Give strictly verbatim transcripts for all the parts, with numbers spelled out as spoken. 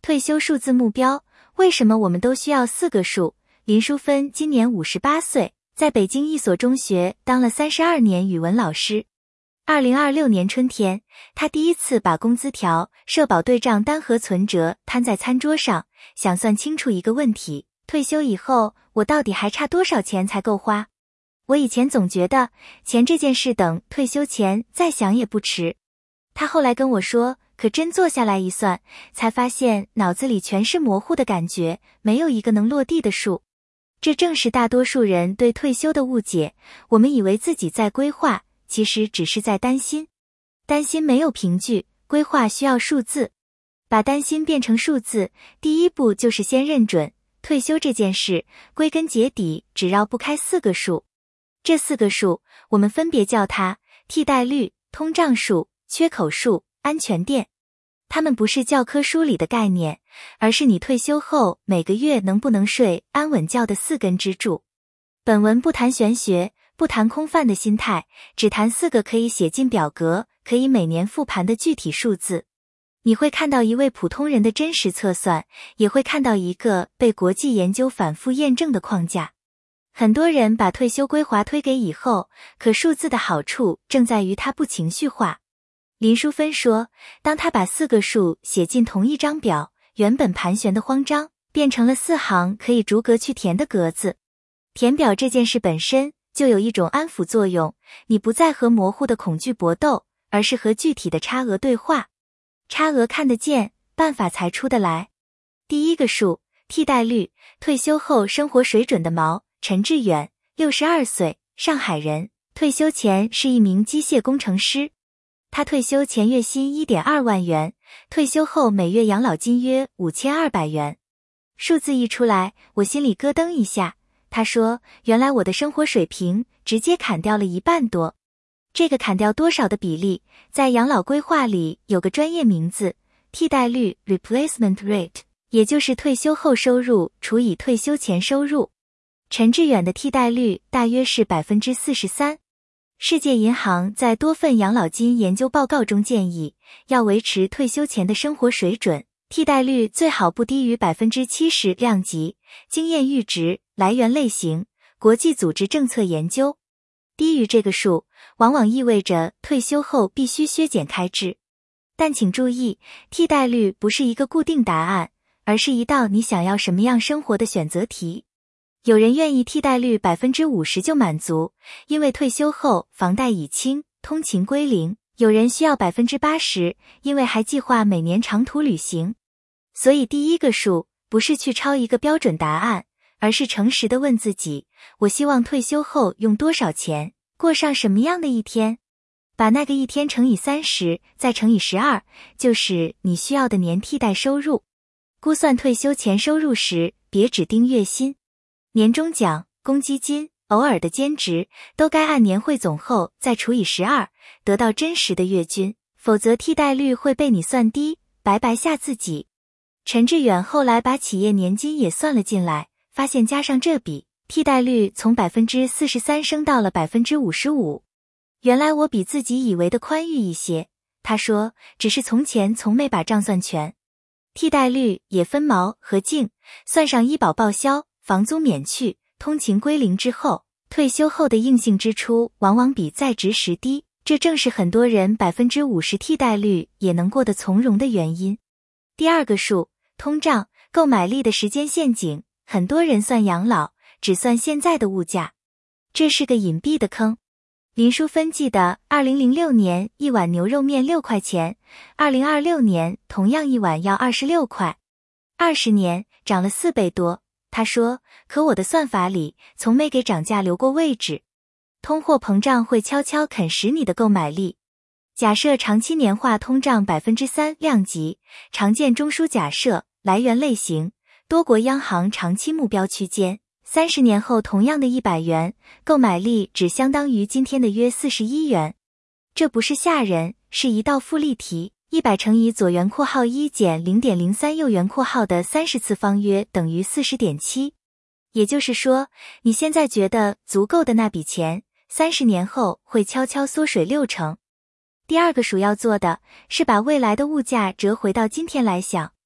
退休数字目标，为什么我们都需要四个数？林淑芬今年五十八岁，在北京一所中学当了三十二年语文老师。二零二六年春天，她第一次把工资条、社保对账单和存折摊在餐桌上，想算清楚一个问题：退休以后，我到底还差多少钱才够花？我以前总觉得钱这件事等退休前再想也不迟。她后来跟我说，可真坐下来一算，才发现脑子里全是模糊的感觉，没有一个能落地的数。这正是大多数人对退休的误解，我们以为自己在规划，其实只是在担心。担心没有凭据，规划需要数字。把担心变成数字，第一步就是先认准，退休这件事，归根结底只绕不开四个数。这四个数，我们分别叫它替代率、通胀数、缺口数、安全垫。它们不是教科书里的概念，而是你退休后每个月能不能睡安稳觉的四根支柱。本文不谈玄学，不谈空泛的心态，只谈四个可以写进表格，可以每年复盘的具体数字。你会看到一位普通人的真实测算，也会看到一个被国际研究反复验证的框架。很多人把退休规划推给以后，可数字的好处正在于它不情绪化。林淑芬说，当他把四个数写进同一张表，原本盘旋的慌张，变成了四行可以逐格去填的格子。填表这件事本身就有一种安抚作用，你不再和模糊的恐惧搏斗，而是和具体的差额对话。差额看得见，办法才出得来。第一个数，替代率，退休后生活水准的锚。陈志远，六十二岁，上海人，退休前是一名机械工程师。他退休前月薪 一点二万元，退休后每月养老金约五千二百元。数字一出来，我心里咯噔一下。他说，原来我的生活水平直接砍掉了一半多。这个砍掉多少的比例，在养老规划里有个专业名字，替代率 replacement rate， 也就是退休后收入除以退休前收入。陈志远的替代率大约是 百分之四十三。世界银行在多份养老金研究报告中建议，要维持退休前的生活水准，替代率最好不低于 百分之七十 量级。经验阈值，来源类型，国际组织政策研究。低于这个数，往往意味着退休后必须削减开支。但请注意，替代率不是一个固定答案，而是一道你想要什么样生活的选择题。有人愿意替代率 百分之五十 就满足，因为退休后房贷已清，通勤归零。有人需要 百分之八十， 因为还计划每年长途旅行。所以第一个数，不是去抄一个标准答案，而是诚实地问自己，我希望退休后用多少钱，过上什么样的一天？把那个一天乘以三十，再乘以十二，就是你需要的年替代收入。估算退休前收入时，别只盯月薪。年终奖、公积金、偶尔的兼职，都该按年汇总后再除以十二，得到真实的月均，否则替代率会被你算低，白白吓自己。陈志远后来把企业年金也算了进来，发现加上这笔，替代率从 百分之四十三 升到了 百分之五十五。原来我比自己以为的宽裕一些，他说，只是从前从没把账算全。替代率也分毛和净，算上医保报销、房租免去、通勤归零之后，退休后的硬性支出往往比在职时低，这正是很多人 百分之五十 替代率也能过得从容的原因。第二个数，通胀，购买力的时间陷阱，很多人算养老，只算现在的物价。这是个隐蔽的坑。林淑芬记得二零零六年一碗牛肉面六块钱，二零二六年同样一碗要二十六块，二十年涨了四倍多。他说，可我的算法里从没给涨价留过位置。通货膨胀会悄悄啃食你的购买力。假设长期年化通胀 百分之三 量级，常见中枢假设，来源类型，多国央行长期目标区间，三十年后同样的一百元，购买力只相当于今天的约四十一元。这不是吓人，是一道复利题，一百乘以左圆括号一减 零点零三 右圆括号的三十次方约等于 四十点七。也就是说，你现在觉得足够的那笔钱，三十年后会悄悄缩水六成。第二个数要做的是把未来的物价折回到今天来想。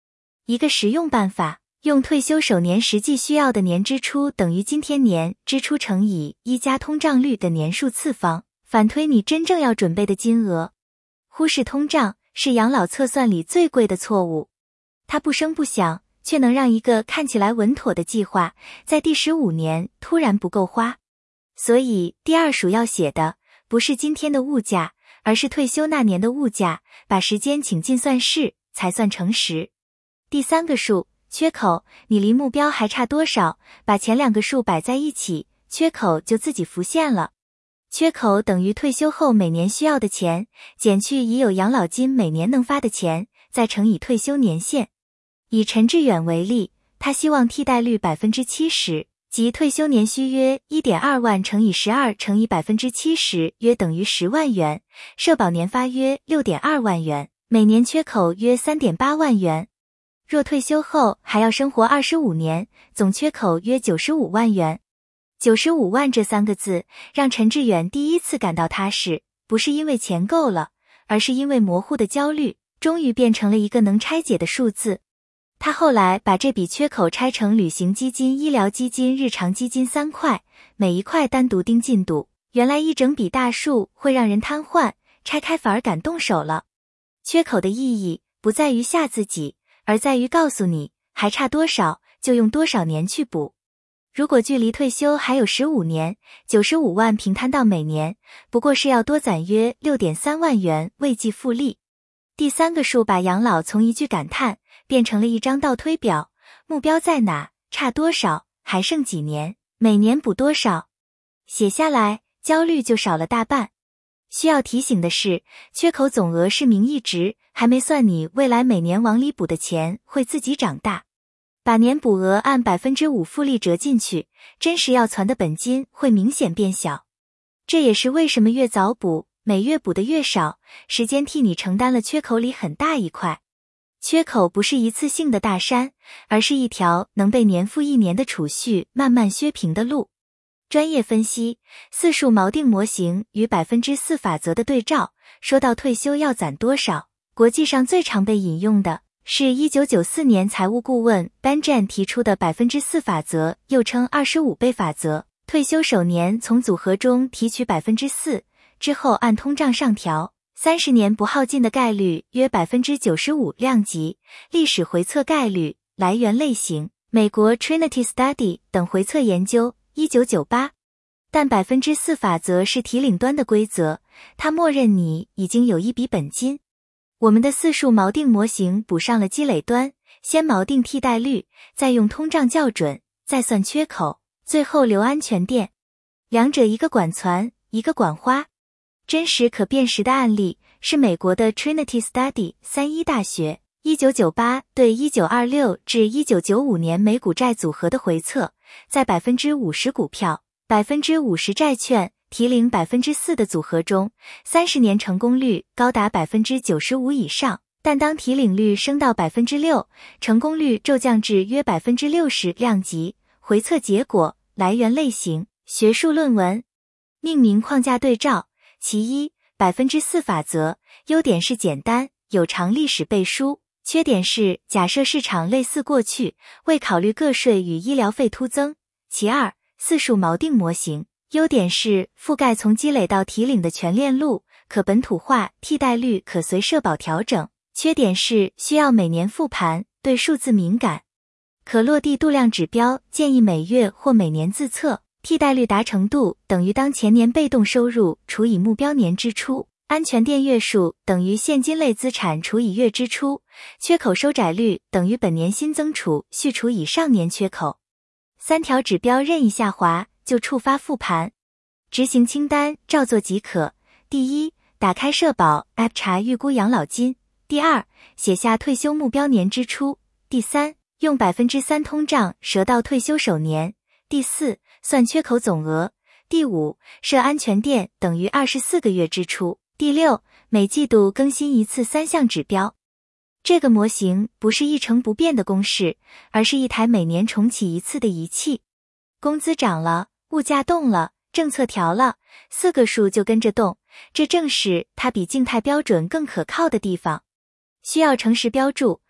一个实用办法，用退休首年实际需要的年支出等于今天年支出乘以一加通胀率的年数次方，反推你真正要准备的金额。忽视通胀是养老测算里最贵的错误，它不声不响，却能让一个看起来稳妥的计划，在第十五年突然不够花。所以第二数要写的不是今天的物价，而是退休那年的物价，把时间请进算式，才算诚实。第三个数，缺口，你离目标还差多少，把前两个数摆在一起，缺口就自己浮现了。缺口等于退休后每年需要的钱，减去已有养老金每年能发的钱，再乘以退休年限。以陈志远为例，他希望替代率 百分之七十， 即退休年需约 一点二万乘以十二乘以 百分之七十 约等于十万元，社保年发约 六点二万元，每年缺口约 三点八万元。若退休后还要生活二十五年，总缺口约九十五万元。九十五万这三个字让陈志远第一次感到踏实，不是因为钱够了，而是因为模糊的焦虑终于变成了一个能拆解的数字。他后来把这笔缺口拆成旅行基金、医疗基金、日常基金三块，每一块单独盯进度，原来一整笔大数会让人瘫痪，拆开反而敢动手了。缺口的意义不在于吓自己，而在于告诉你还差多少就用多少年去补。如果距离退休还有十五年，九十五万平摊到每年，不过是要多攒约 六点三万元未计复利。第三个数把养老从一句感叹变成了一张倒推表，目标在哪，差多少，还剩几年，每年补多少，写下来，焦虑就少了大半。需要提醒的是，缺口总额是名义值，还没算你未来每年往里补的钱会自己长大。把年补额按 百分之五 复利折进去，真实要存的本金会明显变小。这也是为什么越早补，每月补的越少，时间替你承担了缺口里很大一块。缺口不是一次性的大山，而是一条能被年复一年的储蓄慢慢削平的路。专业分析，四数锚定模型与 百分之四 法则的对照，说到退休要攒多少，国际上最常被引用的是一九九四年财务顾问 Benjamin 提出的 百分之四 法则，又称二十五倍法则。退休首年从组合中提取 百分之四， 之后按通胀上调，三十年不耗尽的概率约 百分之九十五 量级，历史回测概率，来源类型，美国 Trinity Study 等回测研究一九九八。但 百分之四 法则是提领端的规则，它默认你已经有一笔本金。我们的四数锚定模型补上了积累端，先锚定替代率，再用通胀校准，再算缺口，最后留安全垫。两者一个管攒，一个管花。真实可辨识的案例是美国的 Trinity Study 三一大学一九九八对一九二六至一九九五年美股债组合的回测，在 百分之五十 股票、百分之五十 债券提领 百分之四 的组合中，三十年成功率高达 百分之九十五 以上，但当提领率升到 百分之六， 成功率骤降至约 百分之六十 量级。回测结果，来源类型，学术论文。命名框架对照，其一， 百分之四 法则，优点是简单，有长历史背书，缺点是假设市场类似过去，未考虑个税与医疗费突增。其二，四数锚定模型，优点是覆盖从积累到提领的全链路，可本土化，替代率可随社保调整。缺点是需要每年复盘，对数字敏感。可落地度量指标建议每月或每年自测，替代率达成度等于当前年被动收入除以目标年支出，安全垫月数等于现金类资产除以月支出，缺口收窄率等于本年新增储蓄除以上年缺口。三条指标任意下滑就触发复盘，执行清单照做即可。第一，打开社保 App 查预估养老金。第二，写下退休目标年支出。第三，用 百分之三 通胀折到退休首年。第四，算缺口总额。第五，设安全垫等于二十四个月支出。第六，每季度更新一次三项指标。这个模型不是一成不变的公式，而是一台每年重启一次的仪器。工资涨了，物价动了，政策调了，四个数就跟着动，这正是它比静态标准更可靠的地方。需要诚实标注，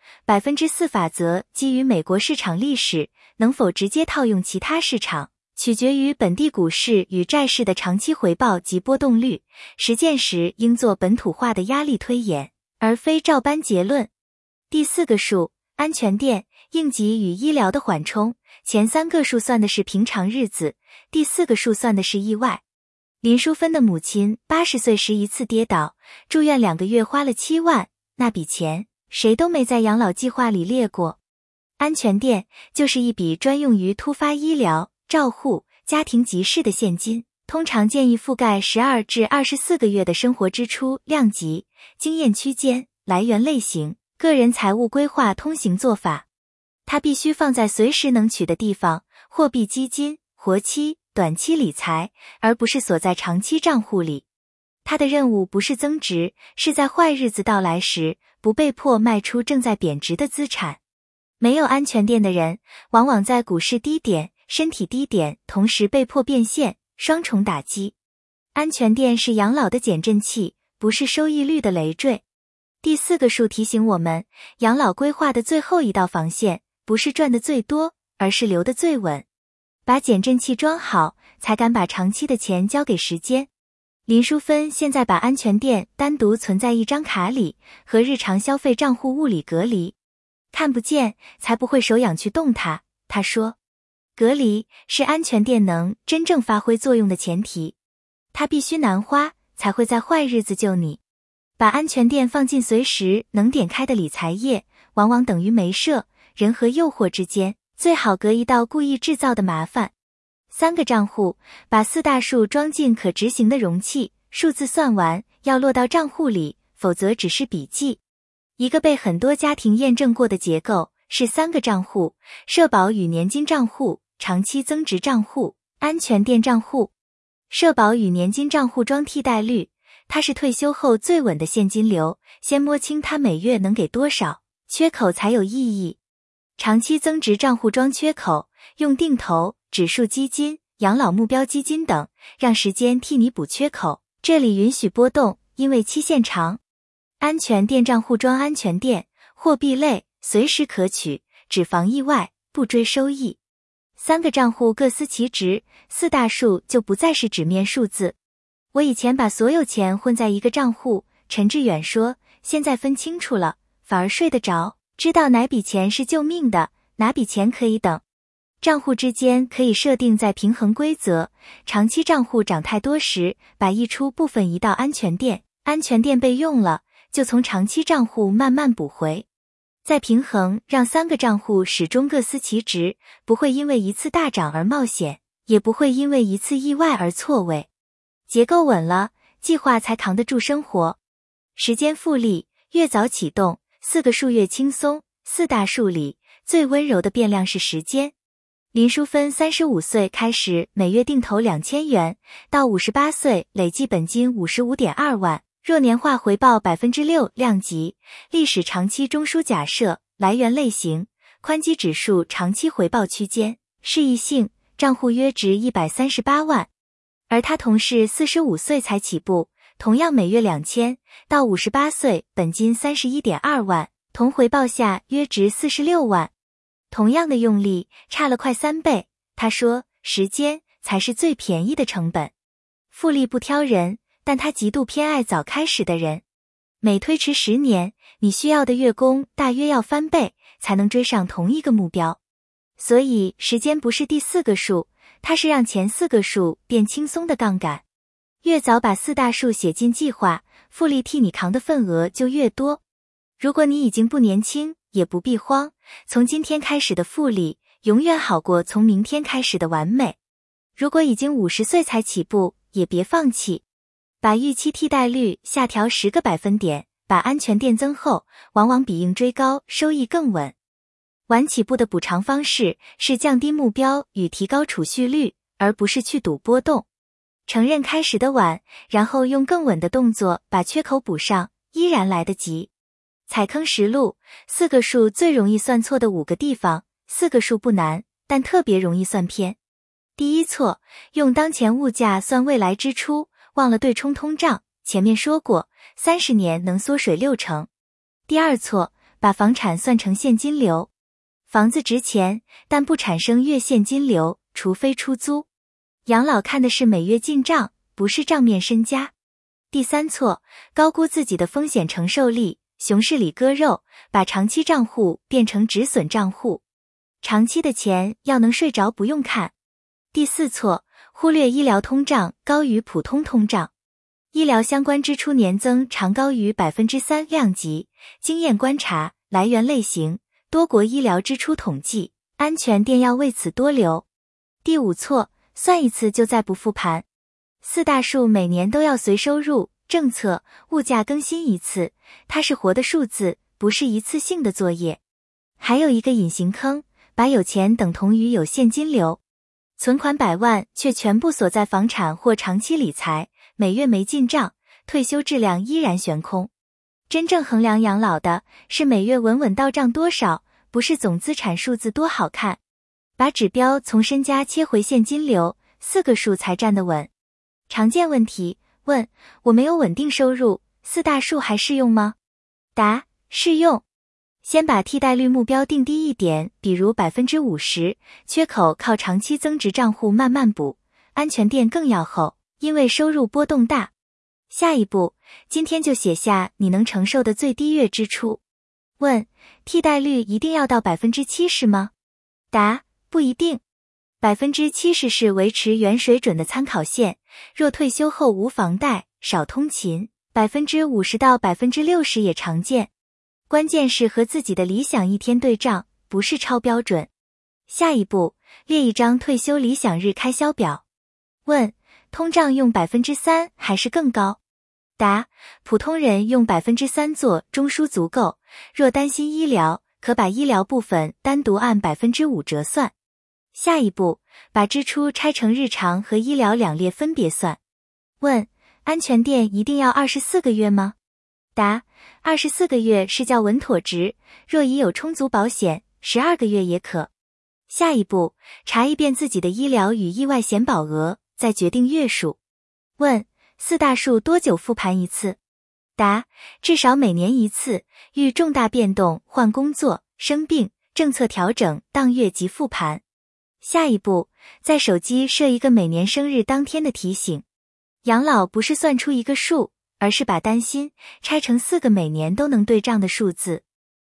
百分之四法则基于美国市场历史，能否直接套用其他市场，取决于本地股市与债市的长期回报及波动率。实践时应做本土化的压力推演，而非照搬结论。第四个数，安全垫、应急与医疗的缓冲。前三个数算的是平常日子，第四个数算的是意外。林淑芬的母亲八十岁时一次跌倒，住院两个月花了七万，那笔钱谁都没在养老计划里列过。安全垫就是一笔专用于突发医疗、照护、家庭急事的现金，通常建议覆盖十二至二十四个月的生活支出量级，经验区间、来源类型、个人财务规划通行做法。它必须放在随时能取的地方，货币基金、活期、短期理财，而不是锁在长期账户里。它的任务不是增值，是在坏日子到来时，不被迫卖出正在贬值的资产。没有安全垫的人，往往在股市低点、身体低点同时被迫变现，双重打击。安全垫是养老的减震器，不是收益率的累赘。第四个数提醒我们，养老规划的最后一道防线，不是赚的最多，而是留得最稳。把减震器装好，才敢把长期的钱交给时间。林淑芬现在把安全垫单独存在一张卡里，和日常消费账户物理隔离。看不见，才不会手痒去动它。她说，隔离是安全垫能真正发挥作用的前提。它必须难花，才会在坏日子救你。把安全垫放进随时能点开的理财页，往往等于没设。人和诱惑之间，最好隔一道故意制造的麻烦。三个账户，把四大数装进可执行的容器，数字算完要落到账户里，否则只是笔记。一个被很多家庭验证过的结构是三个账户：社保与年金账户、长期增值账户、安全垫账户。社保与年金账户装替代率，它是退休后最稳的现金流，先摸清它每月能给多少，缺口才有意义。长期增值账户装缺口，用定投、指数基金、养老目标基金等，让时间替你补缺口，这里允许波动，因为期限长。安全垫账户装安全垫，货币类，随时可取，只防意外，不追收益。三个账户各司其职，四大数就不再是纸面数字。我以前把所有钱混在一个账户，陈志远说，现在分清楚了，反而睡得着。知道哪笔钱是救命的，哪笔钱可以等。账户之间可以设定在平衡规则，长期账户涨太多时，把溢出部分移到安全垫，安全垫被用了，就从长期账户慢慢补回。再平衡，让三个账户始终各司其职，不会因为一次大涨而冒险，也不会因为一次意外而错位。结构稳了，计划才扛得住生活。时间复利，越早启动，四个数越轻松。四大数里最温柔的变量是时间。林淑芬三十五岁开始每月定投两千元，到五十八岁累计本金 五十五点二万，若年化回报 百分之六 量级，历史长期中枢假设，来源类型，宽基指数长期回报区间，适宜性，账户约值一百三十八万。而他同事四十五岁才起步，同样每月两千，到五十八岁本金 三十一点二万，同回报下约值四十六万。同样的用力，差了快三倍。他说，时间才是最便宜的成本。复利不挑人，但他极度偏爱早开始的人。每推迟十年，你需要的月供大约要翻倍，才能追上同一个目标。所以，时间不是第四个数，它是让前四个数变轻松的杠杆。越早把四大数写进计划，复利替你扛的份额就越多。如果你已经不年轻，也不必慌，从今天开始的复利永远好过从明天开始的完美。如果已经五十岁才起步，也别放弃。把预期替代率下调十个百分点，把安全垫增厚，往往比硬追高收益更稳。晚起步的补偿方式是降低目标与提高储蓄率，而不是去赌波动。承认开始的晚，然后用更稳的动作把缺口补上，依然来得及。踩坑实录，四个数最容易算错的五个地方。四个数不难，但特别容易算偏。第一错，用当前物价算未来支出，忘了对冲通胀，前面说过，三十年能缩水六成。第二错， 把房产算成现金流。房子值钱，但不产生月现金流，除非出租。养老看的是每月进账，不是账面身家。第三错，高估自己的风险承受力，熊市里割肉，把长期账户变成止损账户。长期的钱要能睡着不用看。第四错，忽略医疗通胀高于普通通胀。医疗相关支出年增常高于 百分之三 量级。经验观察，来源类型，多国医疗支出统计，安全垫要为此多留。第五错，算一次就再不复盘。四大数每年都要随收入、政策、物价更新一次，它是活的数字，不是一次性的作业。还有一个隐形坑，把有钱等同于有现金流。存款百万却全部锁在房产或长期理财，每月没进账，退休质量依然悬空。真正衡量养老的是每月稳稳到账多少，不是总资产数字多好看。把指标从身家切回现金流，四个数才站得稳。常见问题：问，我没有稳定收入，四大数还适用吗？答，适用。先把替代率目标定低一点，比如 百分之五十， 缺口靠长期增值账户慢慢补，安全垫更要厚，因为收入波动大。下一步，今天就写下你能承受的最低月支出。问，替代率一定要到 百分之七十 吗？答，不一定。 百分之七十 是维持原水准的参考线，若退休后无房贷，少通勤， 百分之五十 到 百分之六十 也常见。关键是和自己的理想一天对账，不是超标准。下一步，列一张退休理想日开销表。问，通胀用 百分之三 还是更高？答，普通人用 百分之三 做中枢足够，若担心医疗，可把医疗部分单独按 百分之五 折算。下一步，把支出拆成日常和医疗两列分别算。问，安全垫一定要二十四个月吗？答，二十四个月是较稳妥值，若已有充足保险，十二个月也可。下一步，查一遍自己的医疗与意外险保额，再决定月数。问，四大数多久复盘一次？答，至少每年一次，遇重大变动、换工作、生病、政策调整，当月即复盘。下一步，在手机设一个每年生日当天的提醒。养老不是算出一个数，而是把担心拆成四个每年都能对账的数字。